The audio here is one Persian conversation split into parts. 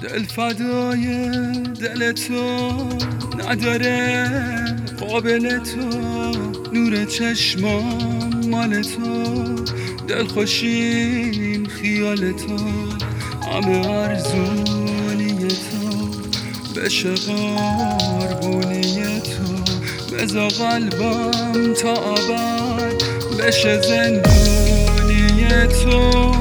دل فدای دل تو نداره قابل تو، نور چشمام مال تو، دل خوشیم خیال تو، همه ارزونی تو بشه قربونی تو، بذار قلبم تا ابد بشه زندونی تو.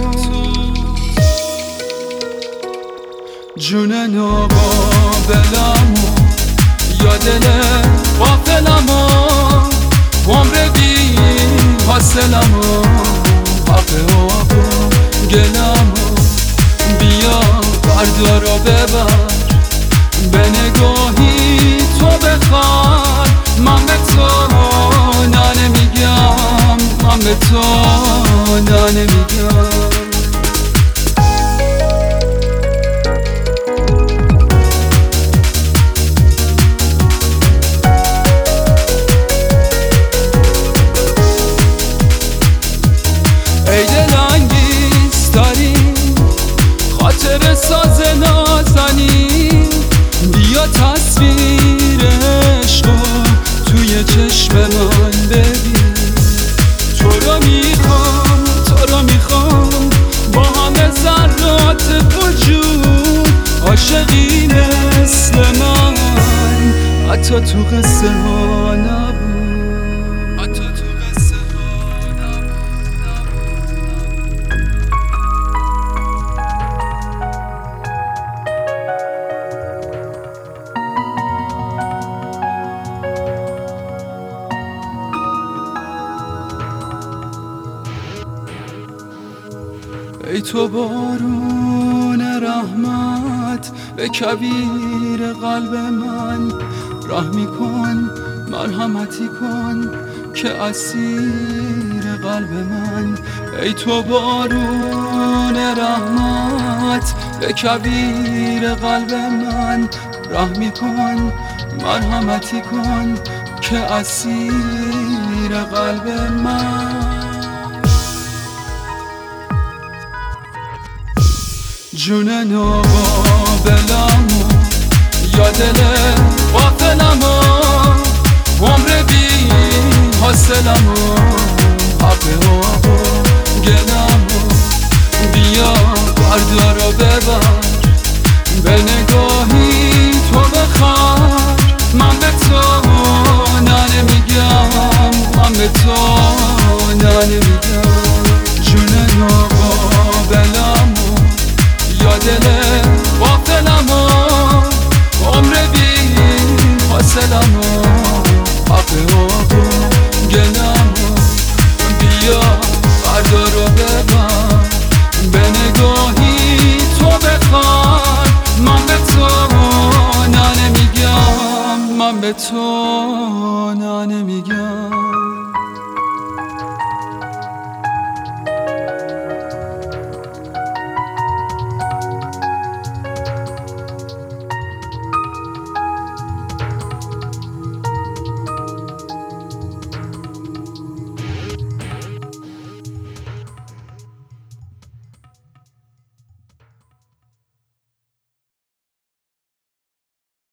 جون ناقابلمو یا دل غافلمو، عمر بی حاصلمو، حق آقا گلمو، بیا بردارو ببر به نگاهی تو بخواد. من به تو نه نمیگم، من به تو نه نمیگم. ای دل انگیز داری خاطر ساز نازنی، بیا تصویر عشقو توی چشم من ببین. تو رو میخوام، تو رو میخوام، با همه ذرات وجود، عاشقی مثل من حتی تو قصه ها نبود. ای تو بارون رحمت به کویر قلب من، رحمی کن مرحمتی کن که اسیر قلب من. ای تو بارون رحمت به کویر قلب من، رحمی کن مرحمتی کن که اسیر قلب من. جون ناقابلمو یا دل غافلمو، عمر بی حاصلمو، حق آقا گلمو، بیا بردارو ببر به نگاهی تو بخواد. من به تو نه نمیگم، من به تو نه نمیگم. جون ناقابلمو یا دل غافلمو، عمر بی حاصلمو، حق آقا گلمو، بیا بردارو ببر به نگاهی تو بخواد. من به تو نه نمیگم، من به تو